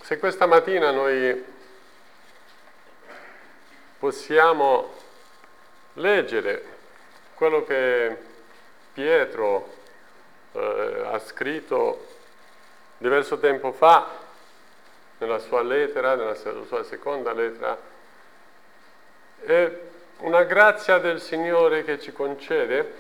Se questa mattina noi possiamo leggere quello che Pietro ha scritto diverso tempo fa nella sua lettera, nella sua seconda lettera, è una grazia del Signore che ci concede.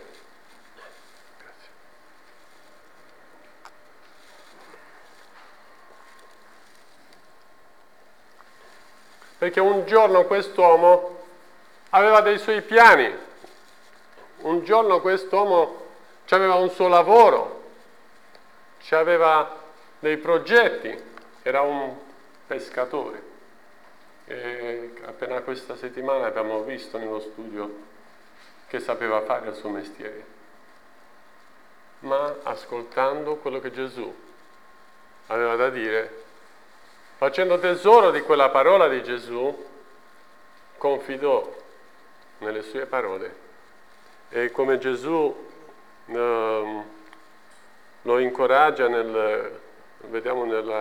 Perché un giorno quest'uomo aveva dei suoi piani, un giorno quest'uomo aveva un suo lavoro, aveva dei progetti, era un pescatore. E appena questa settimana abbiamo visto nello studio che sapeva fare il suo mestiere, ma ascoltando quello che Gesù aveva da dire, facendo tesoro di quella parola di Gesù, confidò nelle sue parole. E come Gesù lo incoraggia, vediamo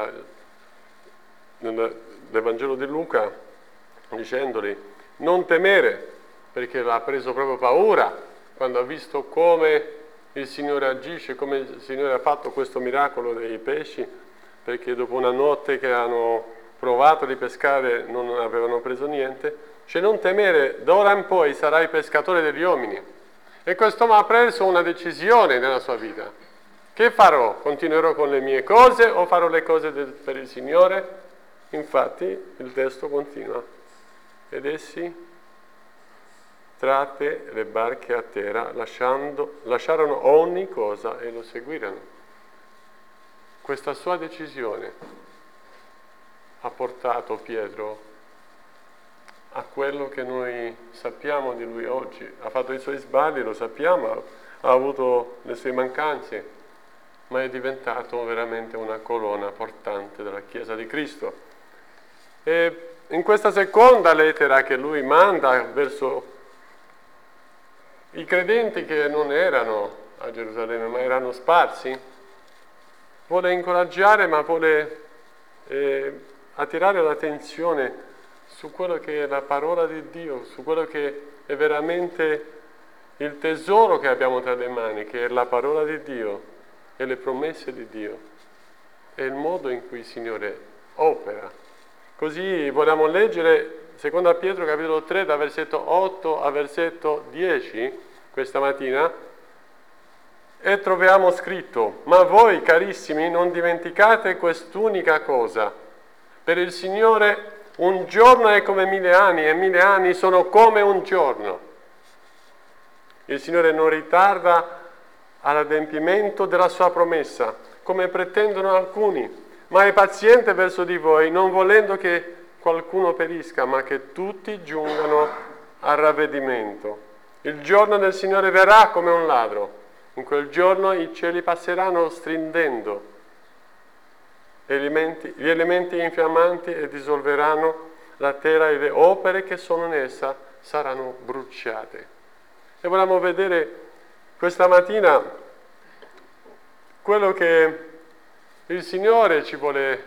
nell'Evangelo di Luca, dicendogli non temere, perché l'ha preso proprio paura quando ha visto come il Signore agisce, come il Signore ha fatto questo miracolo dei pesci, perché dopo una notte che hanno provato di pescare non avevano preso niente, cioè non temere, d'ora in poi sarai pescatore degli uomini. E quest'uomo ha preso una decisione nella sua vita. Che farò? Continuerò con le mie cose o farò le cose per il Signore? Infatti il testo continua. Ed essi, tratte le barche a terra, lasciarono ogni cosa e lo seguirono. Questa sua decisione ha portato Pietro a quello che noi sappiamo di lui oggi. Ha fatto i suoi sbagli, lo sappiamo, ha avuto le sue mancanze, ma è diventato veramente una colonna portante della Chiesa di Cristo. E in questa seconda lettera che lui manda verso i credenti che non erano a Gerusalemme, ma erano sparsi, vuole incoraggiare, ma vuole attirare l'attenzione su quello che è la parola di Dio, su quello che è veramente il tesoro che abbiamo tra le mani, che è la parola di Dio e le promesse di Dio e il modo in cui il Signore opera. Così vogliamo leggere 2 Pietro capitolo 3 da versetto 8 a versetto 10 questa mattina. E troviamo scritto: ma voi, carissimi, non dimenticate quest'unica cosa. Per il Signore un giorno è come 1000 anni e 1000 anni sono come un giorno. Il Signore non ritarda all'adempimento della sua promessa, come pretendono alcuni, ma è paziente verso di voi, non volendo che qualcuno perisca, ma che tutti giungano al ravvedimento. Il giorno del Signore verrà come un ladro. In quel giorno i cieli passeranno stridendo, gli elementi infiammanti e dissolveranno la terra e le opere che sono in essa saranno bruciate. E vogliamo vedere questa mattina quello che il Signore ci vuole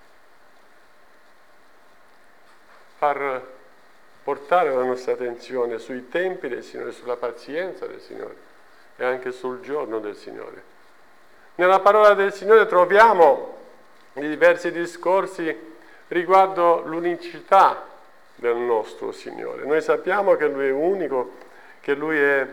far portare la nostra attenzione sui tempi del Signore, sulla pazienza del Signore e anche sul giorno del Signore. Nella parola del Signore troviamo diversi discorsi riguardo l'unicità del nostro Signore. Noi sappiamo che Lui è unico, che Lui è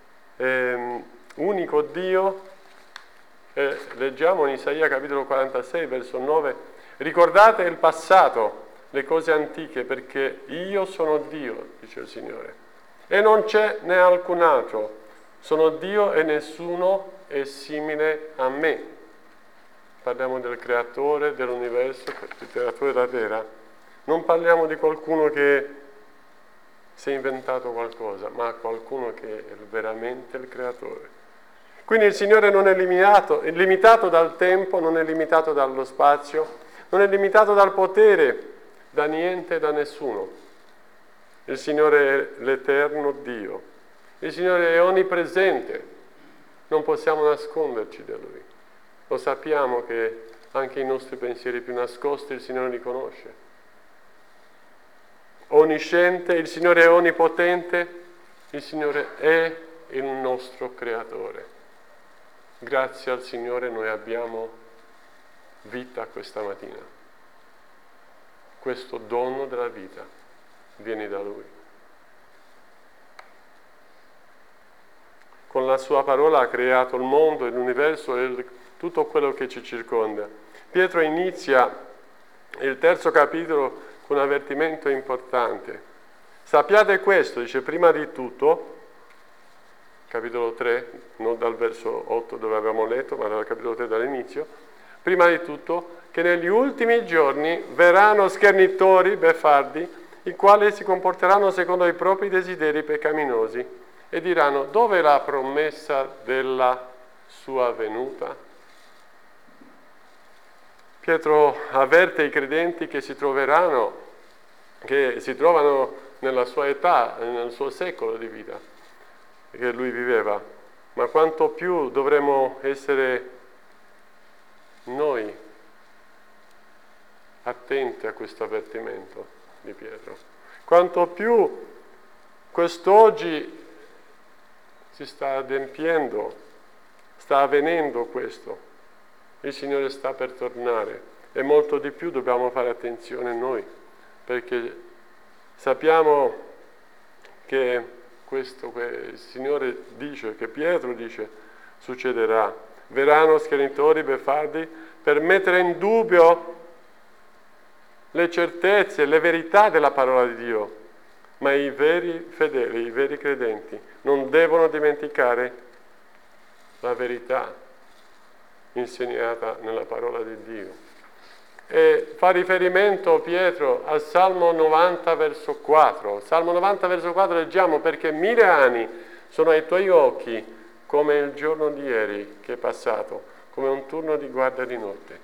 unico Dio. Leggiamo in Isaia capitolo 46 verso 9: ricordate il passato, le cose antiche, perché io sono Dio, dice il Signore, e non c'è né alcun altro. Sono Dio e nessuno è simile a me. Parliamo del creatore dell'universo, il creatore della terra. Non parliamo di qualcuno che si è inventato qualcosa, ma qualcuno che è veramente il creatore. Quindi il Signore non è limitato dal tempo, non è limitato dallo spazio, non è limitato dal potere, da niente e da nessuno. Il Signore è l'eterno Dio. Il Signore è onnipresente, non possiamo nasconderci da Lui. Lo sappiamo che anche i nostri pensieri più nascosti il Signore li conosce. Onnisciente, il Signore è onnipotente, il Signore è il nostro Creatore. Grazie al Signore noi abbiamo vita questa mattina. Questo dono della vita viene da Lui. Con la sua parola ha creato il mondo, l'universo e tutto quello che ci circonda. Pietro inizia il 3° capitolo con un avvertimento importante. Sappiate questo, dice, prima di tutto, capitolo 3, non dal verso 8 dove abbiamo letto, ma dal capitolo 3 dall'inizio, prima di tutto che negli ultimi giorni verranno schernitori, beffardi, i quali si comporteranno secondo i propri desideri peccaminosi e diranno: dove è la promessa della sua venuta? Pietro avverte i credenti che si trovano nella sua età, nel suo secolo di vita che lui viveva, ma quanto più dovremmo essere noi attenti a questo avvertimento di Pietro. Quanto più quest'oggi si sta adempiendo, sta avvenendo questo. Il Signore sta per tornare e molto di più dobbiamo fare attenzione noi, perché sappiamo che questo che il Signore dice, che Pietro dice, succederà. Verranno schernitori, beffardi, per mettere in dubbio le certezze, le verità della parola di Dio. Ma i veri fedeli, i veri credenti, non devono dimenticare la verità insegnata nella parola di Dio. E fa riferimento Pietro al Salmo 90 verso 4. Salmo 90 verso 4 leggiamo: perché 1000 anni sono ai tuoi occhi come il giorno di ieri che è passato, come un turno di guardia di notte.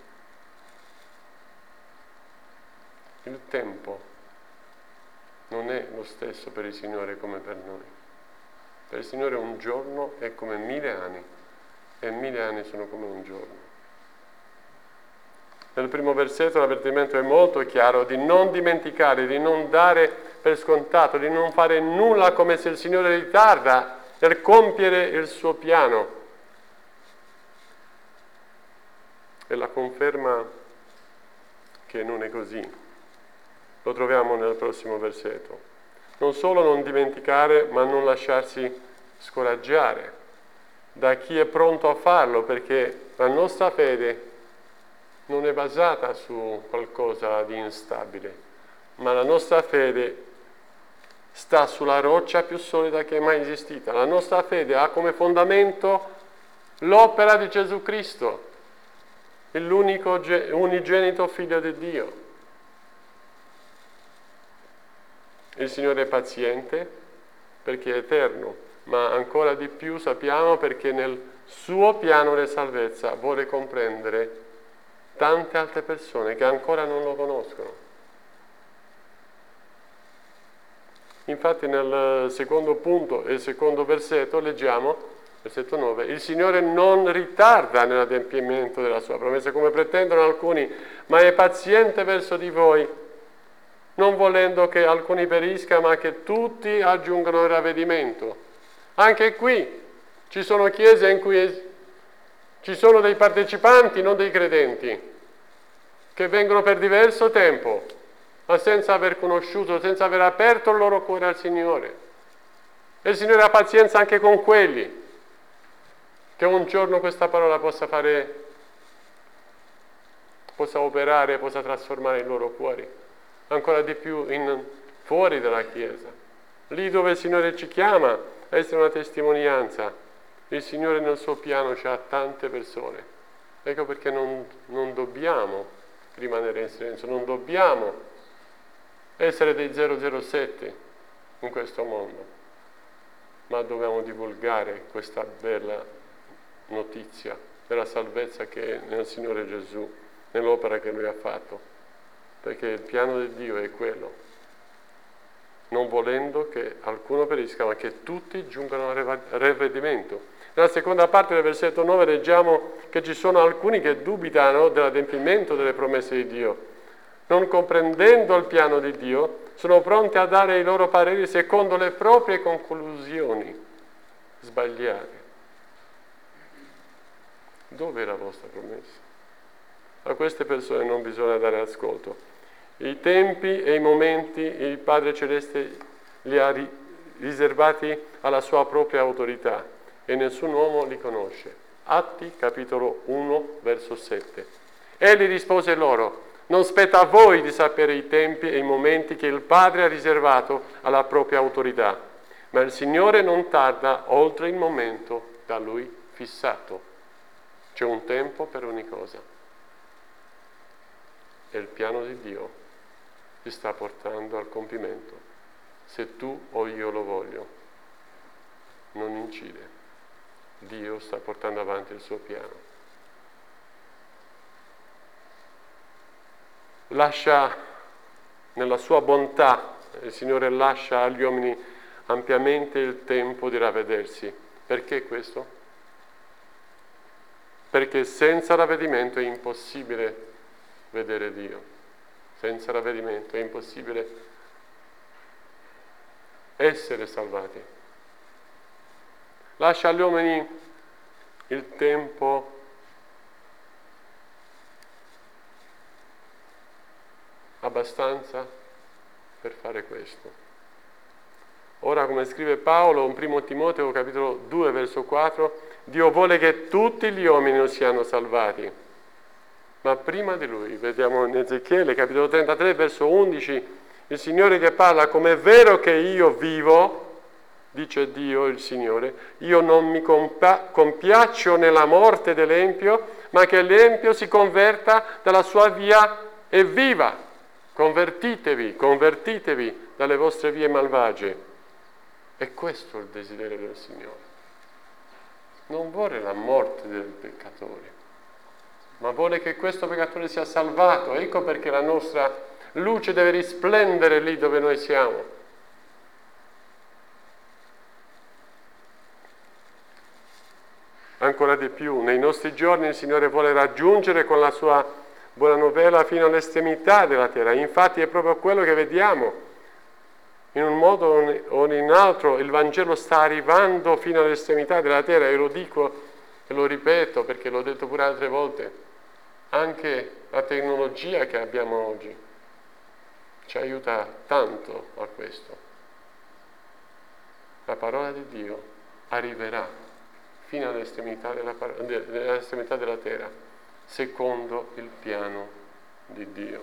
Il tempo non è lo stesso per il Signore come per noi. Per il Signore un giorno è come 1000 anni e 1000 anni sono come un giorno. Nel primo versetto l'avvertimento è molto chiaro di non dimenticare, di non dare per scontato, di non fare nulla come se il Signore ritarda nel compiere il suo piano. E la conferma che non è così lo troviamo nel prossimo versetto. Non solo non dimenticare, ma non lasciarsi scoraggiare da chi è pronto a farlo, perché la nostra fede non è basata su qualcosa di instabile, ma la nostra fede sta sulla roccia più solida che è mai esistita. La nostra fede ha come fondamento l'opera di Gesù Cristo, l'unico unigenito Figlio di Dio. Il Signore è paziente perché è eterno, ma ancora di più sappiamo perché nel suo piano di salvezza vuole comprendere tante altre persone che ancora non lo conoscono. Infatti nel secondo punto e secondo versetto leggiamo, versetto 9, il Signore non ritarda nell'adempimento della sua promessa come pretendono alcuni, ma è paziente verso di voi, non volendo che alcuni perisca, ma che tutti aggiungano il ravvedimento. Anche qui ci sono chiese in cui ci sono dei partecipanti, non dei credenti, che vengono per diverso tempo, ma senza aver conosciuto, senza aver aperto il loro cuore al Signore. E il Signore ha pazienza anche con quelli, che un giorno questa parola possa operare, possa trasformare i loro cuori, ancora di più fuori dalla Chiesa. Lì dove il Signore ci chiama a essere una testimonianza, il Signore nel suo piano c'ha tante persone. Ecco perché non dobbiamo rimanere in silenzio, non dobbiamo essere dei 007 in questo mondo, ma dobbiamo divulgare questa bella notizia della salvezza che è nel Signore Gesù, nell'opera che Lui ha fatto, perché il piano di Dio è quello, non volendo che alcuno perisca, ma che tutti giungano al ravvedimento. Nella seconda parte del versetto 9 leggiamo che ci sono alcuni che dubitano dell'adempimento delle promesse di Dio. Non comprendendo il piano di Dio, sono pronti a dare i loro pareri secondo le proprie conclusioni sbagliate. Dove è la vostra promessa? A queste persone non bisogna dare ascolto. I tempi e i momenti il Padre Celeste li ha riservati alla sua propria autorità e nessun uomo li conosce. Atti, capitolo 1, verso 7. Egli rispose loro: non spetta a voi di sapere i tempi e i momenti che il Padre ha riservato alla propria autorità, ma il Signore non tarda oltre il momento da Lui fissato. C'è un tempo per ogni cosa. E il piano di Dio ti sta portando al compimento. Se tu o io lo voglio, non incide. Dio sta portando avanti il suo piano. Lascia, nella sua bontà, il Signore lascia agli uomini ampiamente il tempo di ravvedersi. Perché questo? Perché senza ravvedimento è impossibile vedere Dio. Senza ravvedimento è impossibile essere salvati. Lascia agli uomini il tempo abbastanza per fare questo. Ora, come scrive Paolo in 1 Timoteo capitolo 2 verso 4, Dio vuole che tutti gli uomini siano salvati. Ma prima di lui, vediamo in Ezechiele capitolo 33 verso 11, il Signore che parla: come è vero che io vivo, dice Dio il Signore, io non mi compiaccio nella morte dell'empio, ma che l'empio si converta dalla sua via e viva. Convertitevi dalle vostre vie malvagie. E questo è il desiderio del Signore. Non vuole la morte del peccatore, ma vuole che questo peccatore sia salvato. Ecco perché la nostra luce deve risplendere lì dove noi siamo. Ancora di più, nei nostri giorni il Signore vuole raggiungere con la sua buona novella fino all'estremità della terra. Infatti è proprio quello che vediamo. In un modo o in altro il Vangelo sta arrivando fino all'estremità della terra, e lo dico e lo ripeto perché l'ho detto pure altre volte. Anche la tecnologia che abbiamo oggi ci aiuta tanto a questo. La parola di Dio arriverà fino all'estremità della terra, secondo il piano di Dio.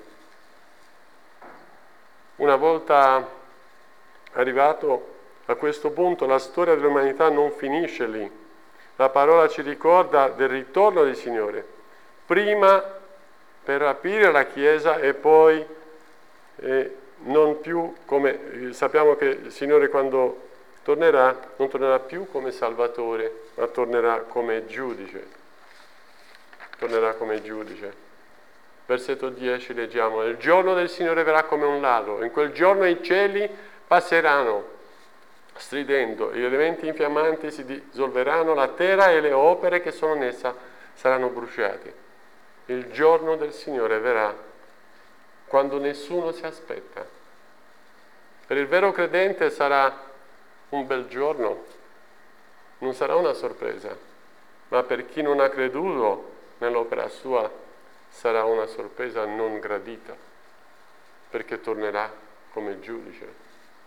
Una volta arrivato a questo punto, la storia dell'umanità non finisce lì. La parola ci ricorda del ritorno del Signore, prima per rapire la Chiesa e poi non più come sappiamo che il Signore quando tornerà, non tornerà più come Salvatore, ma tornerà come giudice. Tornerà come giudice. Versetto 10 leggiamo: il giorno del Signore verrà come un ladro, in quel giorno i cieli passeranno stridendo, gli elementi infiammanti si dissolveranno, la terra e le opere che sono in essa saranno bruciate. Il giorno del Signore verrà quando nessuno si aspetta. Per il vero credente sarà un bel giorno, non sarà una sorpresa, ma per chi non ha creduto nell'opera sua sarà una sorpresa non gradita, perché tornerà come giudice.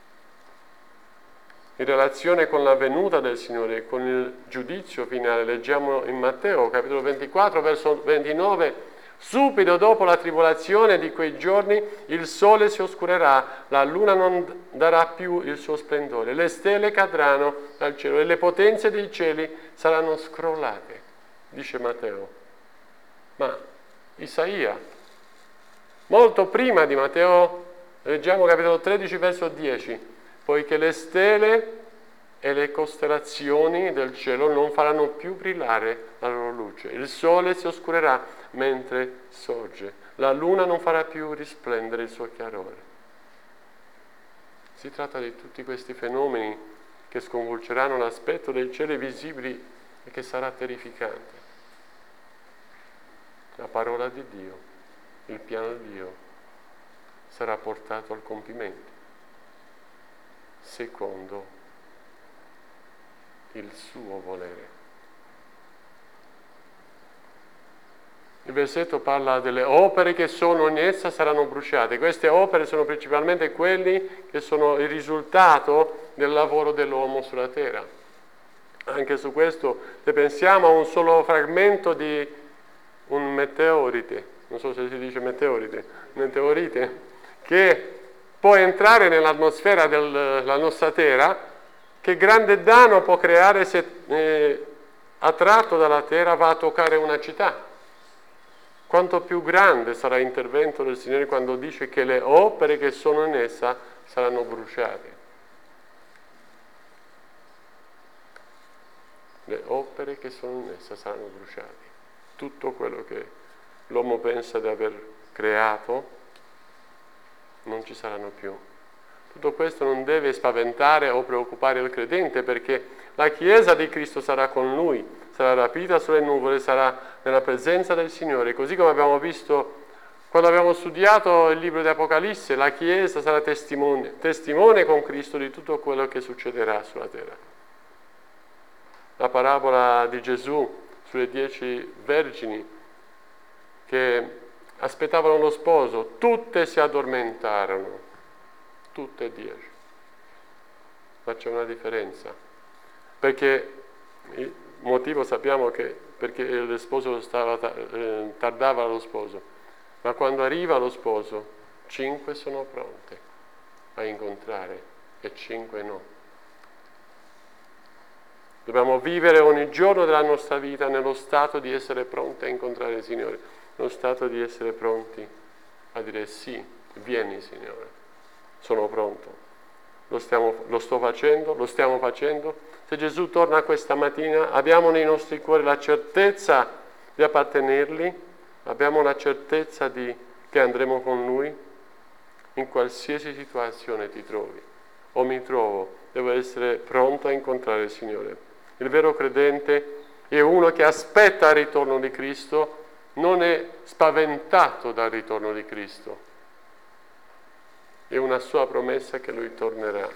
In relazione con la venuta del Signore e con il giudizio finale, leggiamo in Matteo capitolo 24 verso 29: subito dopo la tribolazione di quei giorni il sole si oscurerà, la luna non darà più il suo splendore, le stelle cadranno dal cielo e le potenze dei cieli saranno scrollate, dice Matteo. Ma Isaia, molto prima di Matteo, leggiamo capitolo 13 verso 10: poiché le stelle e le costellazioni del cielo non faranno più brillare la loro luce, il sole si oscurerà mentre sorge, la luna non farà più risplendere il suo chiarore. Si tratta di tutti questi fenomeni che sconvolgeranno l'aspetto dei cieli visibili e che sarà terrificante. La parola di Dio, il piano di Dio sarà portato al compimento secondo il suo volere. Il versetto parla delle opere che sono in essa saranno bruciate. Queste opere sono principalmente quelli che sono il risultato del lavoro dell'uomo sulla terra. Anche su questo, se pensiamo a un solo fragmento di un meteorite, non so se si dice meteorite, che può entrare nell'atmosfera della nostra terra, che grande danno può creare se attratto dalla terra va a toccare una città. Quanto più grande sarà l'intervento del Signore quando dice che le opere che sono in essa saranno bruciate. Le opere che sono in essa saranno bruciate. Tutto quello che l'uomo pensa di aver creato non ci saranno più. Tutto questo non deve spaventare o preoccupare il credente, perché la Chiesa di Cristo sarà con lui, sarà rapita sulle nuvole, sarà nella presenza del Signore. Così come abbiamo visto quando abbiamo studiato il libro di Apocalisse, la Chiesa sarà testimone con Cristo di tutto quello che succederà sulla terra. La parabola di Gesù sulle 10 vergini che aspettavano lo sposo, tutte si addormentarono, tutte e 10. Ma c'è una differenza, perché il motivo sappiamo che perché lo sposo tardava lo sposo, ma quando arriva lo sposo 5 sono pronte a incontrare e 5 no. Dobbiamo vivere ogni giorno della nostra vita nello stato di essere pronti a incontrare il Signore, nello stato di essere pronti a dire sì, vieni Signore, sono pronto, lo sto facendo, lo stiamo facendo. Se Gesù torna questa mattina, abbiamo nei nostri cuori la certezza di appartenergli, abbiamo la certezza che andremo con Lui in qualsiasi situazione ti trovi o mi trovo, devo essere pronto a incontrare il Signore. Il vero credente è uno che aspetta il ritorno di Cristo, non è spaventato dal ritorno di Cristo. È una sua promessa che Lui tornerà.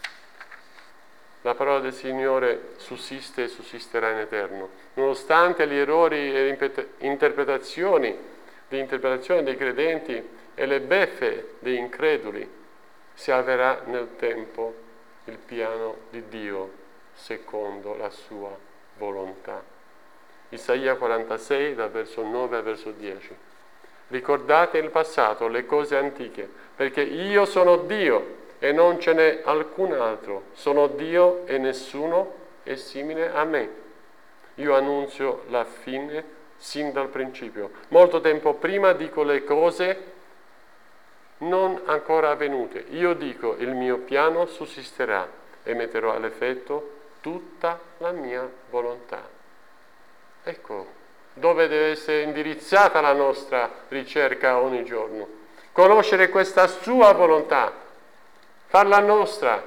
La parola del Signore sussiste e sussisterà in eterno. Nonostante gli errori e le interpretazioni dei credenti e le beffe degli increduli, si avverrà nel tempo il piano di Dio secondo la sua volontà. Isaia 46, dal verso 9 al verso 10. Ricordate il passato, le cose antiche, perché io sono Dio e non ce n'è alcun altro. Sono Dio e nessuno è simile a me. Io annunzio la fine sin dal principio. Molto tempo prima dico le cose non ancora avvenute. Io dico, il mio piano sussisterà e metterò all'effetto tutta la mia volontà. Ecco dove deve essere indirizzata la nostra ricerca ogni giorno. Conoscere questa sua volontà, farla nostra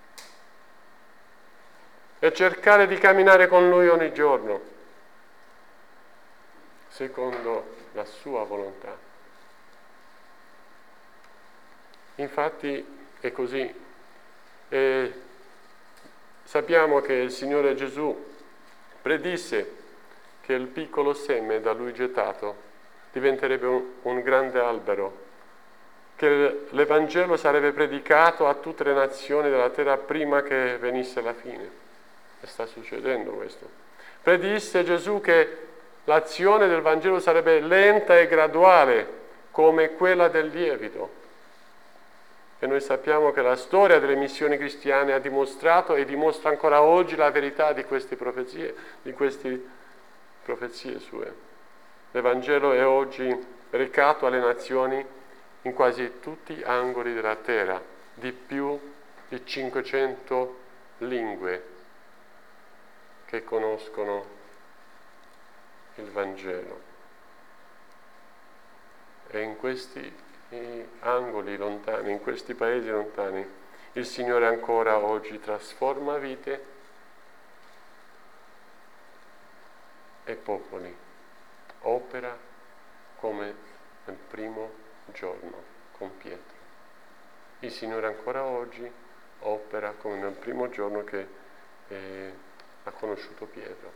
e cercare di camminare con Lui ogni giorno, secondo la sua volontà. Infatti è così. Sappiamo che il Signore Gesù predisse che il piccolo seme da Lui gettato diventerebbe un grande albero, che l'Evangelo sarebbe predicato a tutte le nazioni della terra prima che venisse la fine. E sta succedendo questo. Predisse Gesù che l'azione del Vangelo sarebbe lenta e graduale, come quella del lievito. E noi sappiamo che la storia delle missioni cristiane ha dimostrato e dimostra ancora oggi la verità di queste profezie sue. L'Evangelo è oggi recato alle nazioni in quasi tutti gli angoli della terra, di più di 500 lingue che conoscono il Vangelo. E in questi angoli lontani, in questi paesi lontani, il Signore ancora oggi trasforma vite e popoli. Opera come nel primo giorno con Pietro. Il Signore ancora oggi opera come nel primo giorno che ha conosciuto Pietro.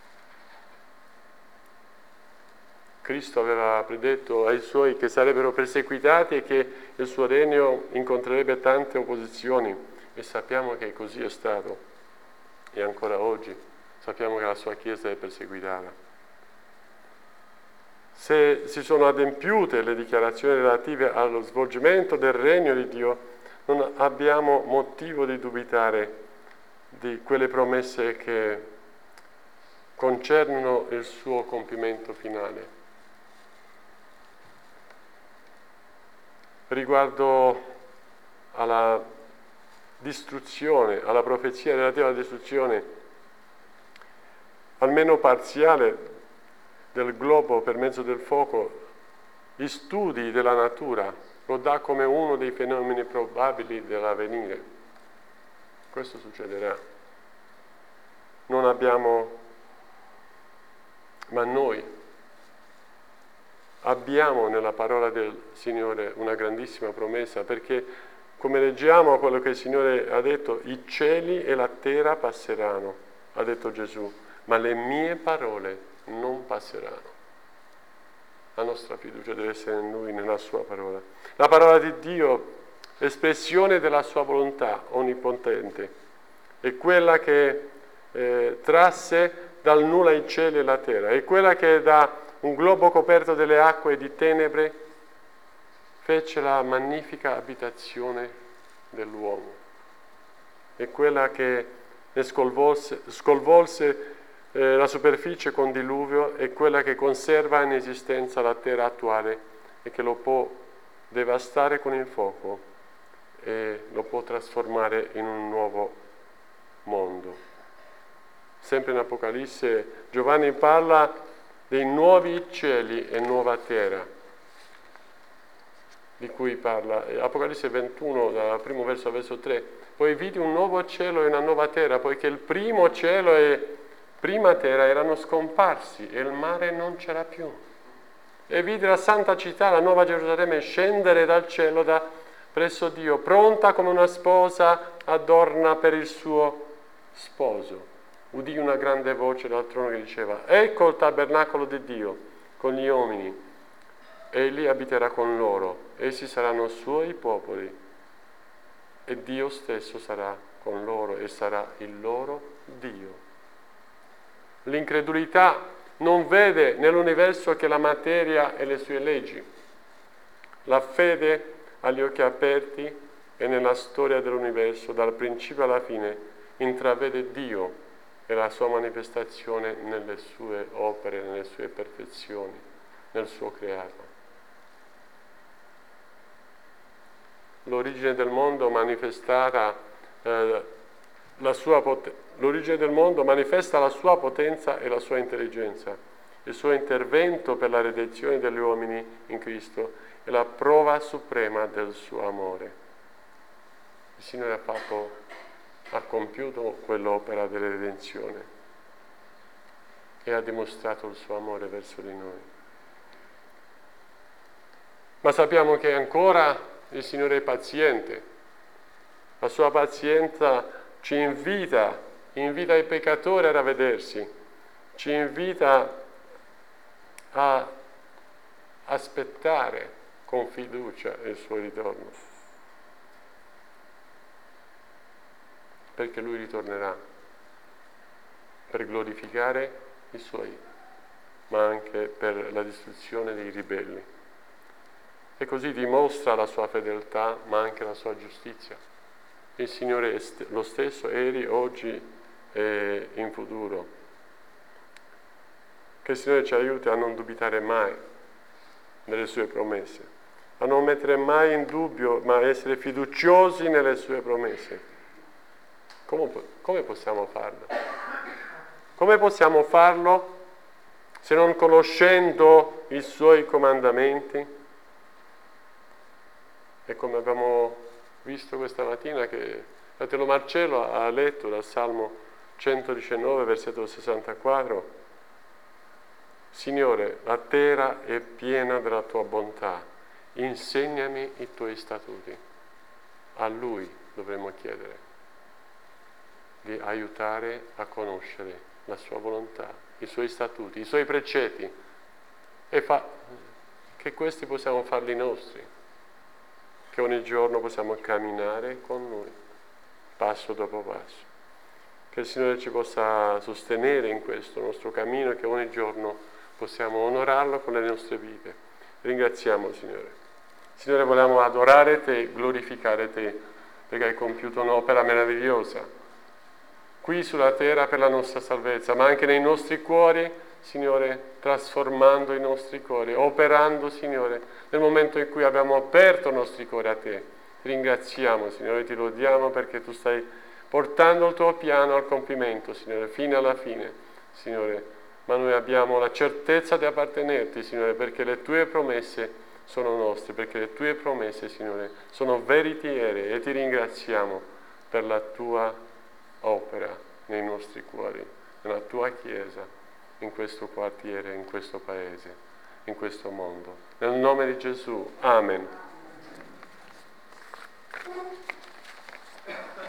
Cristo aveva predetto ai Suoi che sarebbero perseguitati e che il suo regno incontrerebbe tante opposizioni, e sappiamo che così è stato, e ancora oggi sappiamo che la sua Chiesa è perseguitata. Se si sono adempiute le dichiarazioni relative allo svolgimento del regno di Dio, non abbiamo motivo di dubitare di quelle promesse che concernono il suo compimento finale. Riguardo alla distruzione, alla profezia relativa alla distruzione, almeno parziale, del globo per mezzo del fuoco, gli studi della natura lo dà come uno dei fenomeni probabili dell'avvenire. Questo succederà. Non abbiamo, ma noi abbiamo nella parola del Signore una grandissima promessa, perché come leggiamo quello che il Signore ha detto, i cieli e la terra passeranno, ha detto Gesù, ma le mie parole non passeranno. La nostra fiducia deve essere in Lui, nella Sua parola. La parola di Dio, espressione della Sua volontà onnipotente, è quella che trasse dal nulla i cieli e la terra, è quella che da un globo coperto delle acque di tenebre fece la magnifica abitazione dell'uomo. È quella che ne sconvolse la superficie con diluvio, è quella che conserva in esistenza la terra attuale e che lo può devastare con il fuoco e lo può trasformare in un nuovo mondo. Sempre in Apocalisse Giovanni parla dei nuovi cieli e nuova terra, di cui parla Apocalisse 21, dal primo verso al verso 3. Poi vidi un nuovo cielo e una nuova terra, poiché il primo cielo e prima terra erano scomparsi e il mare non c'era più. E vidi la santa città, la nuova Gerusalemme, scendere dal cielo da presso Dio, pronta come una sposa adorna per il suo sposo. Udì una grande voce dal trono che diceva: ecco il tabernacolo di Dio con gli uomini, egli abiterà con loro, essi saranno suoi popoli e Dio stesso sarà con loro e sarà il loro Dio. L'incredulità non vede nell'universo che la materia e le sue leggi. La fede ha gli occhi aperti e nella storia dell'universo, dal principio alla fine, intravede Dio e la sua manifestazione nelle sue opere, nelle sue perfezioni, nel suo creato. L'origine del mondo l'origine del mondo manifesta la sua potenza e la sua intelligenza. Il suo intervento per la redenzione degli uomini in Cristo è la prova suprema del suo amore. Il Signore ha compiuto quell'opera della redenzione e ha dimostrato il suo amore verso di noi. Ma sappiamo che ancora il Signore è paziente. La sua pazienza ci invita i peccatori a ravvedersi, ci invita a aspettare con fiducia il suo ritorno. Perché Lui ritornerà per glorificare i Suoi, ma anche per la distruzione dei ribelli. E così dimostra la sua fedeltà, ma anche la sua giustizia. Il Signore è lo stesso ieri, oggi e in futuro. Che il Signore ci aiuti a non dubitare mai delle sue promesse, a non mettere mai in dubbio, ma a essere fiduciosi nelle sue promesse. Come possiamo farlo? Come possiamo farlo se non conoscendo i Suoi comandamenti? E come abbiamo visto questa mattina che fratello Marcello ha letto dal Salmo 119, versetto 64, Signore, la terra è piena della tua bontà, insegnami i tuoi statuti. A Lui dovremmo chiedere di aiutare a conoscere la sua volontà, i suoi statuti, i suoi precetti, e che questi possiamo farli nostri, che ogni giorno possiamo camminare con Lui, passo dopo passo. Che il Signore ci possa sostenere in questo nostro cammino, che ogni giorno possiamo onorarlo con le nostre vite. Ringraziamo, Signore. Signore, vogliamo adorare Te, glorificare Te, perché hai compiuto un'opera meravigliosa qui sulla terra per la nostra salvezza, ma anche nei nostri cuori, Signore, trasformando i nostri cuori, operando, Signore, nel momento in cui abbiamo aperto i nostri cuori a Te. Ringraziamo, Signore, ti lodiamo perché Tu stai portando il Tuo piano al compimento, Signore, fino alla fine, Signore. Ma noi abbiamo la certezza di appartenerti, Signore, perché le Tue promesse sono nostre, perché le Tue promesse, Signore, sono veritiere, e ti ringraziamo per la Tua opera nei nostri cuori, nella Tua Chiesa, in questo quartiere, in questo paese, in questo mondo. Nel nome di Gesù, Amen.